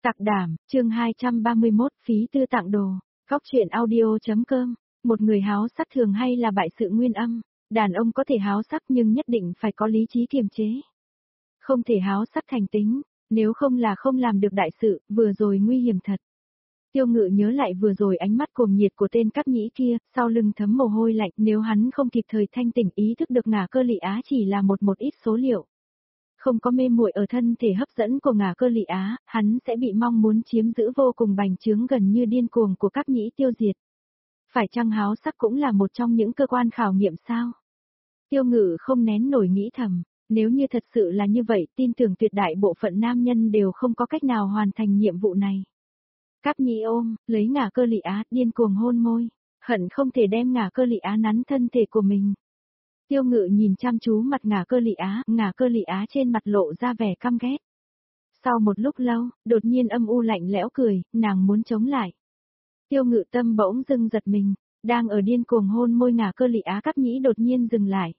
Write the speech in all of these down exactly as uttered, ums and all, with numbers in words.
Tặc đảm, chương hai trăm ba mươi mốt, phí tư tặng đồ. Góc truyện audio.com. Một người háo sắc thường hay là bại sự nguyên âm. Đàn ông có thể háo sắc nhưng nhất định phải có lý trí kiềm chế. Không thể háo sắc thành tính, nếu không là không làm được đại sự, vừa rồi nguy hiểm thật. Tiêu Ngự nhớ lại vừa rồi ánh mắt cuồng nhiệt của tên cắp nhĩ kia, sau lưng thấm mồ hôi lạnh, nếu hắn không kịp thời thanh tỉnh ý thức được Ngả Cơ Lị Á chỉ là một một ít số liệu. Không có mê muội ở thân thể hấp dẫn của Ngả Cơ Lị Á, hắn sẽ bị mong muốn chiếm giữ vô cùng bành trướng gần như điên cuồng của các nhĩ tiêu diệt. Phải chăng háo sắc cũng là một trong những cơ quan khảo nghiệm sao? Tiêu Ngự không nén nổi nghĩ thầm, nếu như thật sự là như vậy, tin tưởng tuyệt đại bộ phận nam nhân đều không có cách nào hoàn thành nhiệm vụ này. Cáp nhĩ ôm, lấy Ngả Cơ Lị Á, điên cuồng hôn môi, hận không thể đem Ngả Cơ Lị Á nắn thân thể của mình. Tiêu Ngự nhìn chăm chú mặt Ngả Cơ Lị Á, Ngả Cơ Lị Á trên mặt lộ ra vẻ căm ghét. Sau một lúc lâu, đột nhiên âm u lạnh lẽo cười, nàng muốn chống lại. Tiêu Ngự tâm bỗng dưng giật mình, đang ở điên cuồng hôn môi Ngả Cơ Lị Á, Cáp nhĩ đột nhiên dừng lại.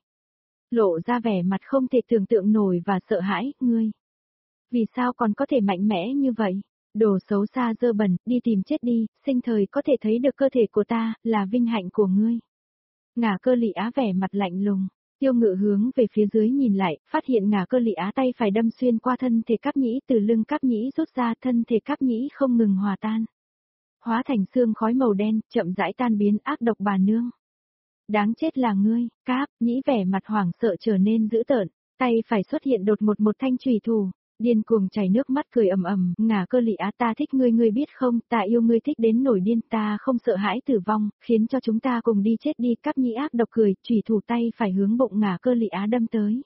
Lộ ra vẻ mặt không thể tưởng tượng nổi và sợ hãi, ngươi. Vì sao còn có thể mạnh mẽ như vậy? Đồ xấu xa dơ bẩn, đi tìm chết đi, sinh thời có thể thấy được cơ thể của ta, là vinh hạnh của ngươi. Ngả Cơ Lị Á vẻ mặt lạnh lùng, Tiêu Ngự hướng về phía dưới nhìn lại, phát hiện Ngả Cơ Lị Á tay phải đâm xuyên qua thân thể Cáp nhĩ, từ lưng Cáp nhĩ rút ra, thân thể Cáp nhĩ không ngừng hòa tan. Hóa thành xương khói màu đen, chậm rãi tan biến, ác độc bà nương. Đáng chết là ngươi, Cáp nhĩ vẻ mặt hoảng sợ trở nên dữ tợn, tay phải xuất hiện đột một một thanh chùy thủ. Điên cuồng chảy nước mắt cười ầm ầm, Ngả Cơ Lị Á, ta thích ngươi, ngươi biết không, ta yêu ngươi thích đến nổi điên, ta không sợ hãi tử vong, khiến cho chúng ta cùng đi chết đi. Cáp nhĩ ác độc cười, chùy thủ tay phải hướng bụng Ngả Cơ Lị Á đâm tới.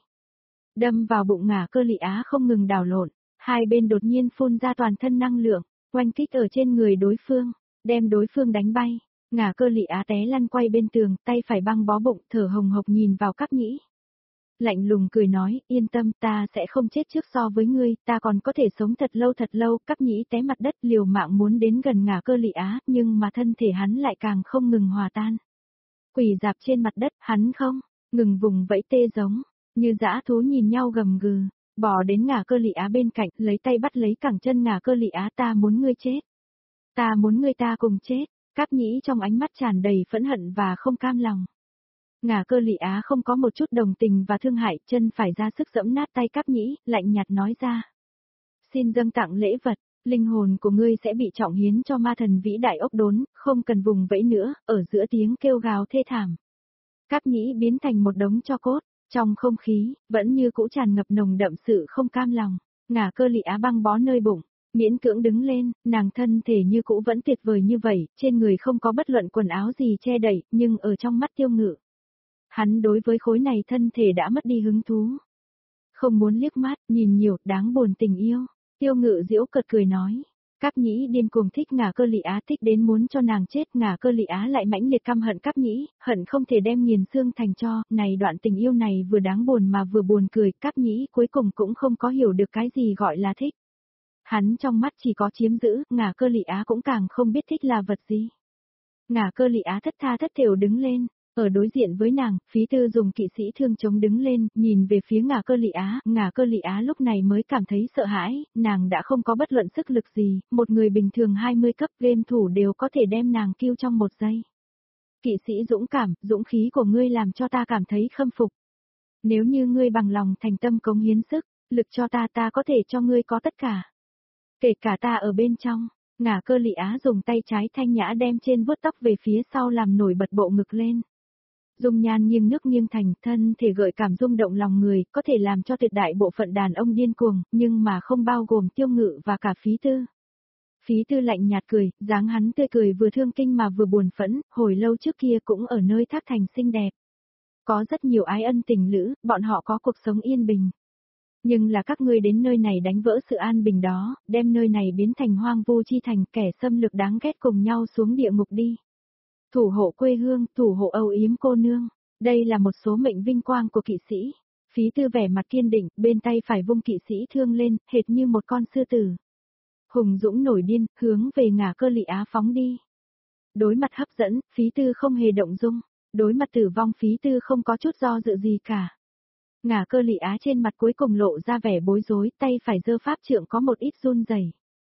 Đâm vào bụng Ngả Cơ Lị Á không ngừng đảo lộn, hai bên đột nhiên phun ra toàn thân năng lượng, oanh kích ở trên người đối phương, đem đối phương đánh bay. Ngả Cơ Lị Á té lăn quay bên tường, tay phải băng bó bụng, thở hồng hộc nhìn vào Cáp nhĩ. Lạnh lùng cười nói, yên tâm, ta sẽ không chết trước so với ngươi, ta còn có thể sống thật lâu thật lâu. Cáp nhĩ té mặt đất liều mạng muốn đến gần Ngả Cơ Lị Á, nhưng mà thân thể hắn lại càng không ngừng hòa tan. Quỳ dạp trên mặt đất, hắn không ngừng vùng vẫy tê giống, như dã thú nhìn nhau gầm gừ, bò đến Ngả Cơ Lị Á bên cạnh, lấy tay bắt lấy cẳng chân Ngả Cơ Lị Á, ta muốn ngươi chết. Ta muốn ngươi ta cùng chết. Cáp nhĩ trong ánh mắt tràn đầy phẫn hận và không cam lòng. Ngả Cơ Lị Á không có một chút đồng tình và thương hại, chân phải ra sức giẫm nát tay Cáp nhĩ, lạnh nhạt nói ra. Xin dâng tặng lễ vật, linh hồn của ngươi sẽ bị trọng hiến cho ma thần vĩ đại ốc đốn, không cần vùng vẫy nữa, ở giữa tiếng kêu gào thê thảm. Cáp nhĩ biến thành một đống tro cốt, trong không khí, vẫn như cũ tràn ngập nồng đậm sự không cam lòng. Ngả Cơ Lị Á băng bó nơi bụng, miễn cưỡng đứng lên, nàng thân thể như cũ vẫn tuyệt vời như vậy, trên người không có bất luận quần áo gì che đậy, nhưng ở trong mắt Tiêu Ngự. Hắn đối với khối này thân thể đã mất đi hứng thú. Không muốn liếc mắt, nhìn nhiều, đáng buồn tình yêu. Tiêu Ngự giễu cợt cười nói. Cáp nhĩ điên cuồng thích Ngả Cơ Lị Á, thích đến muốn cho nàng chết. Ngả Cơ Lị Á lại mãnh liệt căm hận Cáp nhĩ, hận không thể đem nghiền xương thành tro. Này đoạn tình yêu này vừa đáng buồn mà vừa buồn cười. Cáp nhĩ cuối cùng cũng không có hiểu được cái gì gọi là thích. Hắn trong mắt chỉ có chiếm giữ, Ngả Cơ Lị Á cũng càng không biết thích là vật gì. Ngả Cơ Lị Á thất tha thất thểu đứng lên. Ở đối diện với nàng, Phí Tư dùng kỵ sĩ thương chống đứng lên, nhìn về phía Ngả Cơ Lị Á, Ngả Cơ Lị Á lúc này mới cảm thấy sợ hãi, nàng đã không có bất luận sức lực gì, một người bình thường hai mươi cấp game thủ đều có thể đem nàng kill trong một giây. Kỵ sĩ dũng cảm, dũng khí của ngươi làm cho ta cảm thấy khâm phục. Nếu như ngươi bằng lòng thành tâm cống hiến sức, lực cho ta, ta có thể cho ngươi có tất cả. Kể cả ta ở bên trong. Ngả Cơ Lị Á dùng tay trái thanh nhã đem trên vuốt tóc về phía sau làm nổi bật bộ ngực lên. Dung nhan nghiêng nước nghiêng thành, thân thể gợi cảm rung động lòng người, có thể làm cho tuyệt đại bộ phận đàn ông điên cuồng, nhưng mà không bao gồm Tiêu Ngự và cả Phí Tư. Phí Tư lạnh nhạt cười, dáng hắn tươi cười vừa thương kinh mà vừa buồn phẫn, hồi lâu trước kia cũng ở nơi Thác Thành xinh đẹp. Có rất nhiều ái ân tình lữ, bọn họ có cuộc sống yên bình. Nhưng là các ngươi đến nơi này đánh vỡ sự an bình đó, đem nơi này biến thành hoang vu chi thành, kẻ xâm lược đáng ghét cùng nhau xuống địa ngục đi. Thủ hộ quê hương, thủ hộ âu yếm cô nương, đây là một số mệnh vinh quang của kỵ sĩ. Phí Tư vẻ mặt kiên định, bên tay phải vung kỵ sĩ thương lên, hệt như một con sư tử. Hùng dũng nổi điên, hướng về Ngả Cơ Lị Á phóng đi. Đối mặt hấp dẫn, Phí Tư không hề động dung, đối mặt tử vong Phí Tư không có chút do dự gì cả. Ngả Cơ Lị Á trên mặt cuối cùng lộ ra vẻ bối rối, tay phải giơ pháp trượng có một ít run rẩy.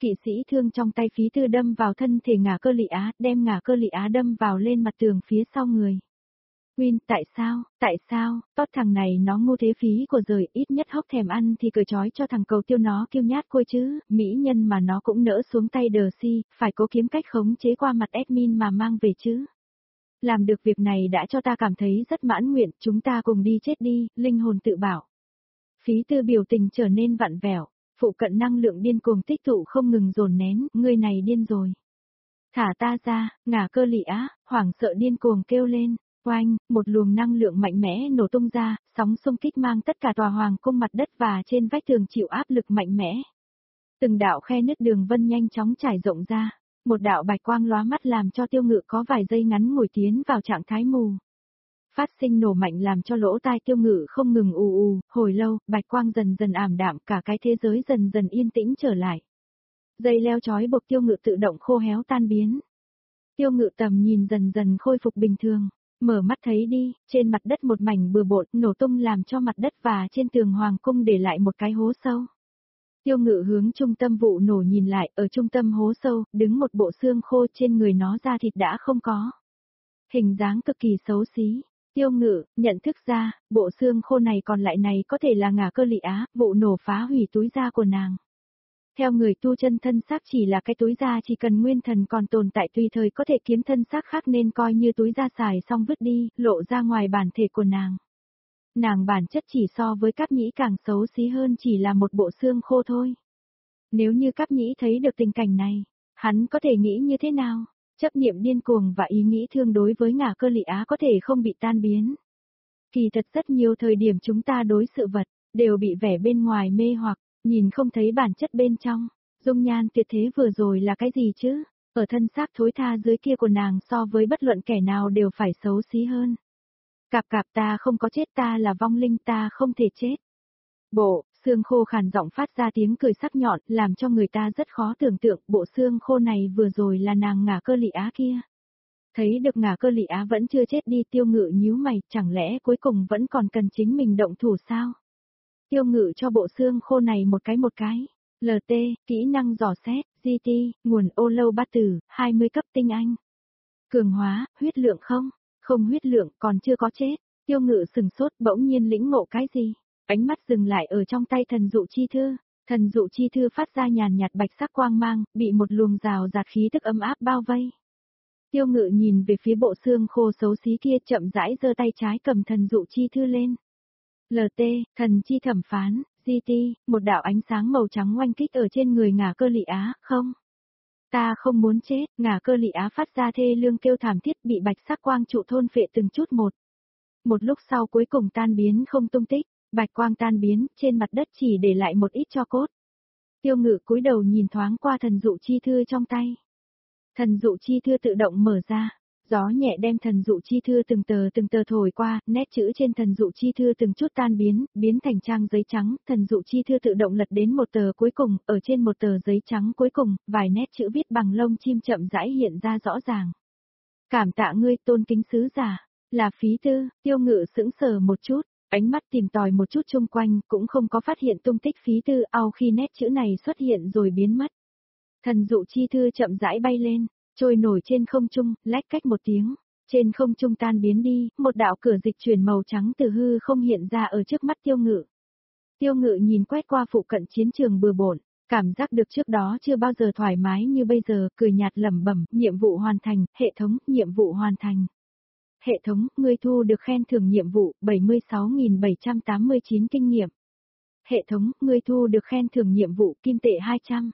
Kỵ sĩ thương trong tay Phí Tư đâm vào thân thể Ngả Cơ Lị Á, đem Ngả Cơ Lị Á đâm vào lên mặt tường phía sau người. Win, tại sao, tại sao, tốt thằng này nó ngu thế phí của rời, ít nhất hốc thèm ăn thì cởi trói cho thằng cầu tiêu nó kiêu nhát côi chứ, mỹ nhân mà nó cũng nỡ xuống tay đờ si, phải cố kiếm cách khống chế qua mặt admin mà mang về chứ. Làm được việc này đã cho ta cảm thấy rất mãn nguyện, chúng ta cùng đi chết đi, linh hồn tự bảo. Phí Tư biểu tình trở nên vặn vẹo, phụ cận năng lượng điên cuồng tích tụ không ngừng dồn nén, người này điên rồi. Thả ta ra, Ngả Cơ Lị Á, hoảng sợ điên cuồng kêu lên. Oanh, một luồng năng lượng mạnh mẽ nổ tung ra, sóng xung kích mang tất cả tòa hoàng cung mặt đất và trên vách tường chịu áp lực mạnh mẽ. Từng đạo khe nứt đường vân nhanh chóng trải rộng ra, một đạo bạch quang lóa mắt làm cho Tiêu Ngự có vài giây ngắn ngủi tiến vào trạng thái mù. Phát sinh nổ mạnh làm cho lỗ tai Tiêu Ngự không ngừng ù ù, hồi lâu, bạch quang dần dần ảm đạm, cả cái thế giới dần dần yên tĩnh trở lại. Dây leo trói buộc Tiêu Ngự tự động khô héo tan biến. Tiêu Ngự tầm nhìn dần dần khôi phục bình thường. Mở mắt thấy đi, trên mặt đất một mảnh bừa bộn nổ tung làm cho mặt đất và trên tường hoàng cung để lại một cái hố sâu. Tiêu Ngự hướng trung tâm vụ nổ nhìn lại, ở trung tâm hố sâu, đứng một bộ xương khô, trên người nó da thịt đã không có. Hình dáng cực kỳ xấu xí. Tiêu Ngự, nhận thức ra, bộ xương khô này còn lại này có thể là Ngả Cơ Lị Á, vụ nổ phá hủy túi da của nàng. Theo người tu chân thân xác chỉ là cái túi da chỉ cần nguyên thần còn tồn tại tùy thời có thể kiếm thân xác khác nên coi như túi da xài xong vứt đi, lộ ra ngoài bản thể của nàng. Nàng bản chất chỉ so với Cáp Nhĩ càng xấu xí hơn chỉ là một bộ xương khô thôi. Nếu như Cáp Nhĩ thấy được tình cảnh này, hắn có thể nghĩ như thế nào? Chấp niệm điên cuồng và ý nghĩ thương đối với Ngả Cơ Lị Á có thể không bị tan biến. Kỳ thật rất nhiều thời điểm chúng ta đối sự vật, đều bị vẻ bên ngoài mê hoặc. Nhìn không thấy bản chất bên trong, dung nhan tuyệt thế vừa rồi là cái gì chứ, ở thân xác thối tha dưới kia của nàng so với bất luận kẻ nào đều phải xấu xí hơn. Cạp cạp ta không có chết ta là vong linh ta không thể chết. Bộ, xương khô khàn giọng phát ra tiếng cười sắc nhọn làm cho người ta rất khó tưởng tượng bộ xương khô này vừa rồi là nàng Ngả Cơ Lị Á kia. Thấy được Ngả Cơ Lị Á vẫn chưa chết đi Tiêu Ngự nhíu mày, chẳng lẽ cuối cùng vẫn còn cần chính mình động thủ sao? Tiêu Ngự cho bộ xương khô này một cái một cái. lờ tê, kỹ năng dò xét, giê tê, nguồn ô lâu bát tử, hai mươi cấp tinh anh. Cường hóa, huyết lượng không? Không huyết lượng, còn chưa có chết. Tiêu Ngự sừng sốt bỗng nhiên lĩnh ngộ cái gì? Ánh mắt dừng lại ở trong tay thần dụ chi thư. Thần dụ chi thư phát ra nhàn nhạt bạch sắc quang mang, bị một luồng rào rạt khí tức ấm áp bao vây. Tiêu Ngự nhìn về phía bộ xương khô xấu xí kia chậm rãi giơ tay trái cầm thần dụ chi thư lên. lờ tê, thần chi thẩm phán, giê tê, một đạo ánh sáng màu trắng oanh kích ở trên người Ngả Cơ Lị Á, không. Ta không muốn chết, Ngả Cơ Lị Á phát ra thê lương kêu thảm thiết bị bạch sắc quang trụ thôn phệ từng chút một. Một lúc sau cuối cùng tan biến không tung tích, bạch quang tan biến, trên mặt đất chỉ để lại một ít tro cốt. Tiêu Ngự cúi đầu nhìn thoáng qua thần dụ chi thư trong tay. Thần dụ chi thư tự động mở ra. Gió nhẹ đem thần dụ chi thư từng tờ từng tờ thổi qua, nét chữ trên thần dụ chi thư từng chút tan biến, biến thành trang giấy trắng, thần dụ chi thư tự động lật đến một tờ cuối cùng, ở trên một tờ giấy trắng cuối cùng, vài nét chữ viết bằng lông chim chậm rãi hiện ra rõ ràng. Cảm tạ ngươi tôn kính sứ giả, là Phí Tư, Tiêu Ngự sững sờ một chút, ánh mắt tìm tòi một chút chung quanh, cũng không có phát hiện tung tích Phí Tư, ao khi nét chữ này xuất hiện rồi biến mất. Thần dụ chi thư chậm rãi bay lên. Trôi nổi trên không trung, lách cách một tiếng, trên không trung tan biến đi, một đạo cửa dịch chuyển màu trắng từ hư không hiện ra ở trước mắt Tiêu Ngự. Tiêu Ngự nhìn quét qua phụ cận chiến trường bừa bộn, cảm giác được trước đó chưa bao giờ thoải mái như bây giờ, cười nhạt lẩm bẩm, nhiệm vụ hoàn thành, hệ thống, nhiệm vụ hoàn thành. Hệ thống, ngươi thu được khen thưởng nhiệm vụ, bảy mươi sáu nghìn bảy trăm tám mươi chín kinh nghiệm. Hệ thống, ngươi thu được khen thưởng nhiệm vụ, kim tệ hai trăm.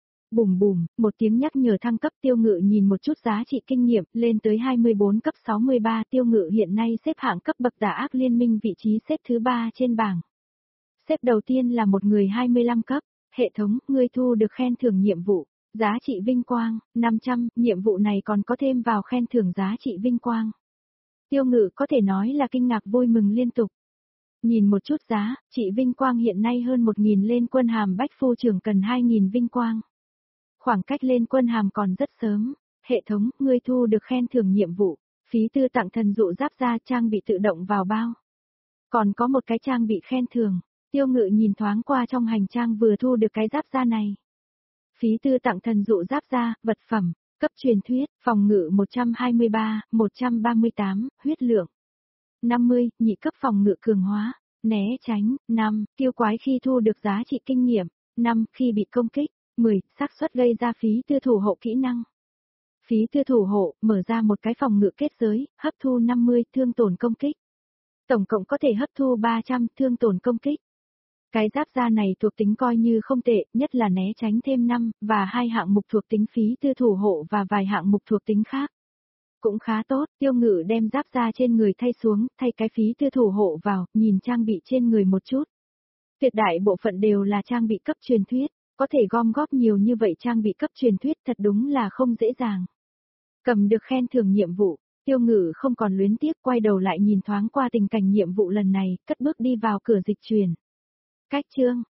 Bùm bùm, một tiếng nhắc nhở thăng cấp Tiêu Ngự nhìn một chút giá trị kinh nghiệm, lên tới hai mươi bốn cấp sáu mươi ba Tiêu Ngự hiện nay xếp hạng cấp bậc tà ác liên minh vị trí xếp thứ ba trên bảng. Xếp đầu tiên là một người hai mươi lăm cấp, hệ thống, ngươi thu được khen thưởng nhiệm vụ, giá trị vinh quang, năm trăm, nhiệm vụ này còn có thêm vào khen thưởng giá trị vinh quang. Tiêu Ngự có thể nói là kinh ngạc vui mừng liên tục. Nhìn một chút giá, trị vinh quang hiện nay hơn một nghìn lên quân hàm bách phu trưởng cần hai nghìn vinh quang. Khoảng cách lên quân hàm còn rất sớm, hệ thống, ngươi thu được khen thưởng nhiệm vụ, Phí Tư tặng thần dụ giáp da trang bị tự động vào bao. Còn có một cái trang bị khen thưởng, Tiêu Ngự nhìn thoáng qua trong hành trang vừa thu được cái giáp da này. Phí tư tặng thần dụ giáp gia, vật phẩm, cấp truyền thuyết, phòng ngự một trăm hai mươi ba, một trăm ba mươi tám, huyết lượng. năm mươi, nhị cấp phòng ngự cường hóa, né tránh, năm, tiêu quái khi thu được giá trị kinh nghiệm, năm, khi bị công kích, mười, xác suất gây ra phí tư thủ hộ kỹ năng. Phí tư thủ hộ, mở ra một cái phòng ngự kết giới, hấp thu năm mươi, thương tổn công kích. Tổng cộng có thể hấp thu ba trăm, thương tổn công kích. Cái giáp da này thuộc tính coi như không tệ, nhất là né tránh thêm năm, và hai hạng mục thuộc tính phí tư thủ hộ và vài hạng mục thuộc tính khác. Cũng khá tốt, Tiêu Ngự đem giáp da trên người thay xuống, thay cái phí tư thủ hộ vào, nhìn trang bị trên người một chút. Tuyệt đại bộ phận đều là trang bị cấp truyền thuyết, có thể gom góp nhiều như vậy trang bị cấp truyền thuyết thật đúng là không dễ dàng. Cầm được khen thưởng nhiệm vụ, Tiêu Ngự không còn luyến tiếc, quay đầu lại nhìn thoáng qua tình cảnh nhiệm vụ lần này, cất bước đi vào cửa dịch chuyển. Cách chương